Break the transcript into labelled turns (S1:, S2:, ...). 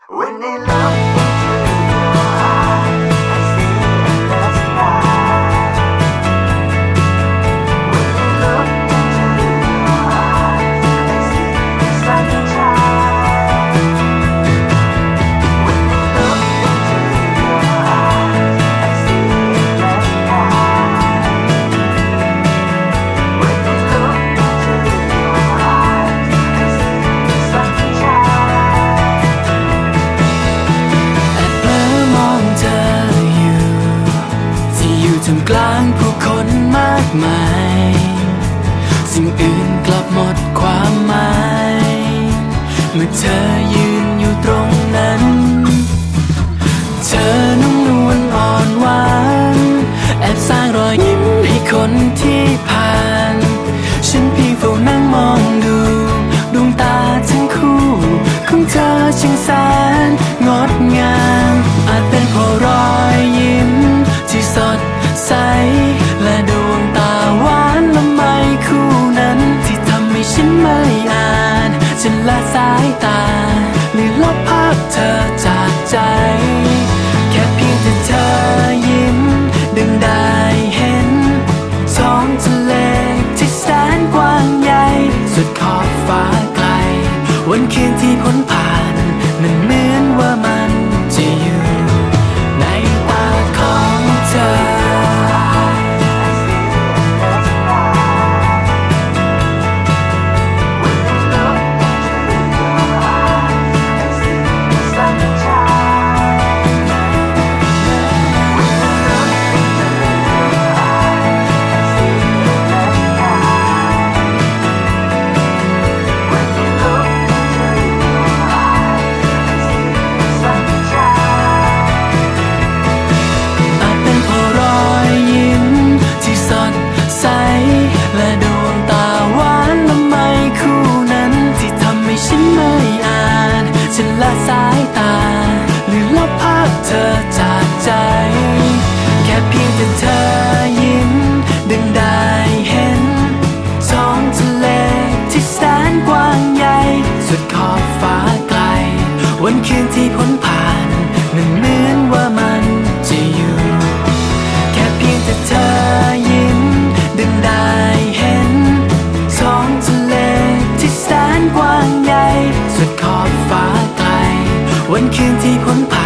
S1: When they look into your eyes, I see endless sky. When they look into your eyes, I see the sunshine. When they look into your eyes, I see endless sky. When they look into your eyes, I see the sunshine.
S2: แอบเผลอมองเธออยู่ที่อยู่ท่ามกลางผู้คนมากมายสิ่งอื่นกลับหมดความหมายเมื่อเธอยืนอยู่ตรงนั้นเธอนุ่มนวลอ่อนหวานแอบสร้างรอยยิ้มให้คนที่ผ่านฉันเพียงเฝ้านั่งมองดูดวงตาทั้งคู่ของเธอช่างแสนงดงามอาจเป็นเพราะรอยยิ้มที่สดใสและดวงตาหวานละไมคู่นั้นที่ทำให้ฉันไม่อาจจะละสายตาหรือลบภาพเธอจากใจแค่เพียงแต่เธอยิ้มดึงได้เห็นท้องทะเลที่แสนกว้างใหญ่สุดขอบฟ้าไกลวันคืนที่พ้นผ่านมันเหมือนว่ามันจะอยู่ในตาของเธอ อาจเป็นเพราะรอยยิ้มที่สดใสและดวงตาหวานละไมคู่นั้นที่ทำให้ฉันไม่อาจจะละสายตาหรือลบภาพเธอจากใจแค่เพียงแต่เธอยิ้มดึงได้เห็นท้องทะเลที่แสนกว้างใหญ่สุดขอบฟ้าไกลวันคืนที่พ้นผ่านมันเหมือนว่ามันจะอยู่แค่เพียงแต่เธอยิ้มดึงได้เห็นท้องทะเลที่แสนกว้างใหญ่สุดขอบฟ้าไกลวันคืนที่พ้นผ่าน